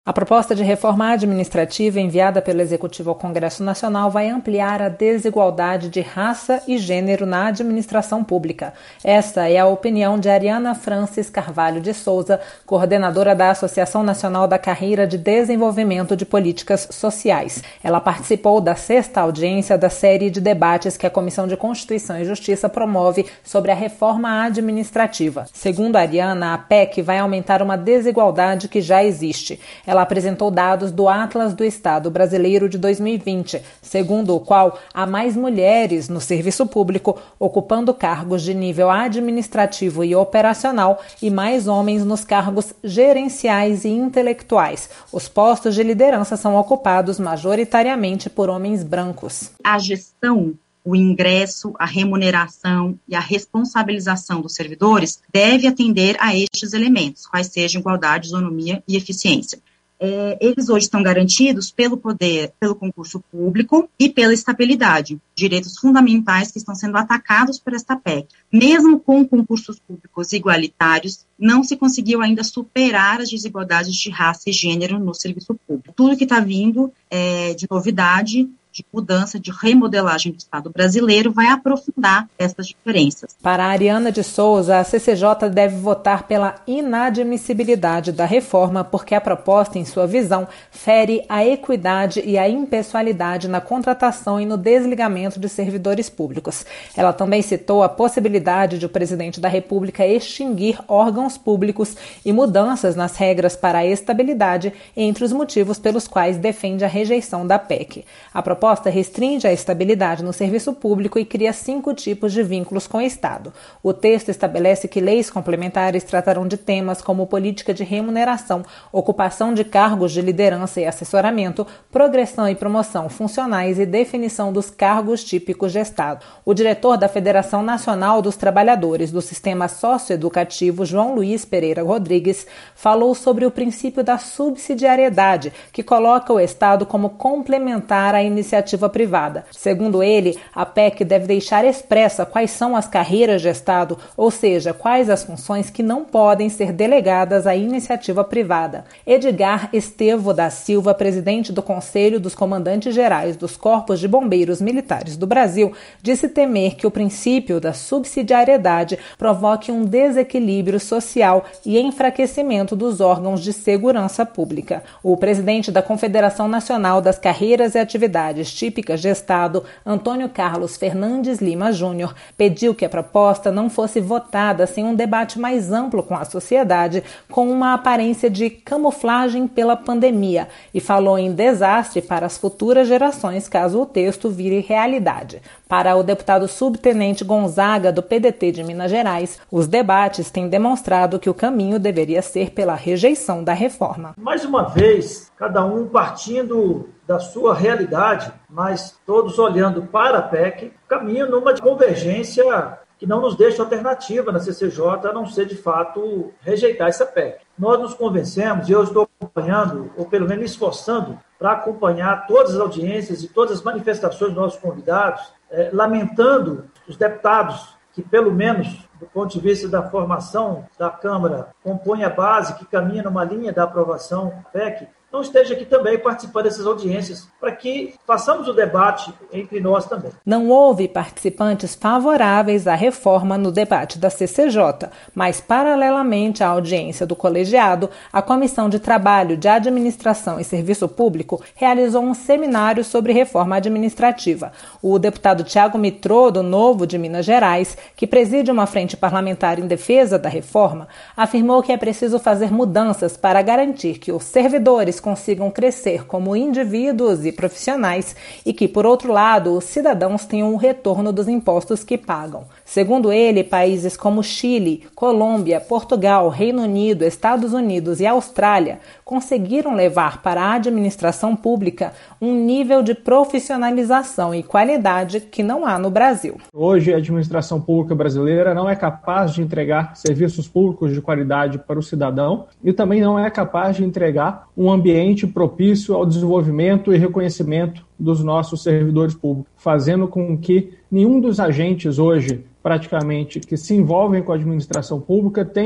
A proposta de reforma administrativa enviada pelo Executivo ao Congresso Nacional vai ampliar a desigualdade de raça e gênero na administração pública. Essa é a opinião de Ariana Francis Carvalho de Souza, coordenadora da Associação Nacional da Carreira de Desenvolvimento de Políticas Sociais. Ela participou da 6ª audiência da série de debates que a Comissão de Constituição e Justiça promove sobre a reforma administrativa. Segundo a Ariana, a PEC vai aumentar uma desigualdade que já existe. Ela apresentou dados do Atlas do Estado Brasileiro de 2020, segundo o qual há mais mulheres no serviço público ocupando cargos de nível administrativo e operacional e mais homens nos cargos gerenciais e intelectuais. Os postos de liderança são ocupados majoritariamente por homens brancos. A gestão, o ingresso, a remuneração e a responsabilização dos servidores deve atender a estes elementos, quais sejam igualdade, isonomia e eficiência. Eles hoje estão garantidos pelo poder, pelo concurso público e pela estabilidade, direitos fundamentais que estão sendo atacados por esta PEC. Mesmo com concursos públicos igualitários, não se conseguiu ainda superar as desigualdades de raça e gênero no serviço público. Tudo que está vindo de novidade, de mudança, de remodelagem do Estado brasileiro, vai aprofundar essas diferenças. Para a Ariana de Souza, a CCJ deve votar pela inadmissibilidade da reforma porque a proposta, em sua visão, fere a equidade e a impessoalidade na contratação e no desligamento de servidores públicos. Ela também citou a possibilidade de o presidente da República extinguir órgãos públicos e mudanças nas regras para a estabilidade entre os motivos pelos quais defende a rejeição da PEC. A proposta restringe a estabilidade no serviço público e cria 5 tipos de vínculos com o Estado. O texto estabelece que leis complementares tratarão de temas como política de remuneração, ocupação de cargos de liderança e assessoramento, progressão e promoção funcionais e definição dos cargos típicos de Estado. O diretor da Federação Nacional dos Trabalhadores do Sistema Socioeducativo, João Luiz Pereira Rodrigues, falou sobre o princípio da subsidiariedade, que coloca o Estado como complementar à iniciativa privada. Segundo ele, a PEC deve deixar expressa quais são as carreiras de Estado, ou seja, quais as funções que não podem ser delegadas à iniciativa privada. Edgar Estevo da Silva, presidente do Conselho dos Comandantes Gerais dos Corpos de Bombeiros Militares do Brasil, disse temer que o princípio da subsidiariedade provoque um desequilíbrio social e enfraquecimento dos órgãos de segurança pública. O presidente da Confederação Nacional das Carreiras e Atividades Típicas de Estado, Antônio Carlos Fernandes Lima Júnior, pediu que a proposta não fosse votada sem um debate mais amplo com a sociedade, com uma aparência de camuflagem pela pandemia, e falou em desastre para as futuras gerações caso o texto vire realidade. Para o deputado subtenente Gonzaga, do PDT de Minas Gerais, os debates têm demonstrado que o caminho deveria ser pela rejeição da reforma. Mais uma vez, cada um partindo da sua realidade, mas todos olhando para a PEC, caminho numa convergência que não nos deixa alternativa na CCJ, a não ser, de fato, rejeitar essa PEC. Nós nos convencemos, e eu estou acompanhando, ou pelo menos me esforçando, para acompanhar todas as audiências e todas as manifestações dos nossos convidados, lamentando os deputados que, pelo menos, do ponto de vista da formação da Câmara, compõem a base que caminha numa linha da aprovação da PEC, não esteja aqui também participando dessas audiências, para que façamos o debate entre nós também. Não houve participantes favoráveis à reforma no debate da CCJ, mas, paralelamente à audiência do colegiado, a Comissão de Trabalho, de Administração e Serviço Público realizou um seminário sobre reforma administrativa. O deputado Tiago Mitrô, do Novo de Minas Gerais, que preside uma frente parlamentar em defesa da reforma, afirmou que é preciso fazer mudanças para garantir que os servidores consigam crescer como indivíduos e profissionais e que, por outro lado, os cidadãos tenham o retorno dos impostos que pagam. Segundo ele, países como Chile, Colômbia, Portugal, Reino Unido, Estados Unidos e Austrália conseguiram levar para a administração pública um nível de profissionalização e qualidade que não há no Brasil. Hoje, a administração pública brasileira não é capaz de entregar serviços públicos de qualidade para o cidadão e também não é capaz de entregar um ambiente propício ao desenvolvimento e reconhecimento dos nossos servidores públicos, fazendo com que nenhum dos agentes hoje, praticamente, que se envolvem com a administração pública tenham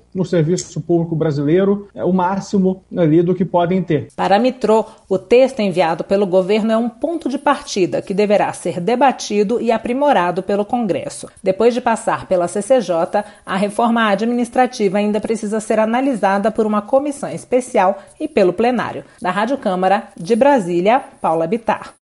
no serviço público brasileiro o máximo ali do que podem ter. Para a Mitrô, o texto enviado pelo governo é um ponto de partida que deverá ser debatido e aprimorado pelo Congresso. Depois de passar pela CCJ, a reforma administrativa ainda precisa ser analisada por uma comissão especial e pelo plenário. Da Rádio Câmara, de Brasília, Paula Bittar.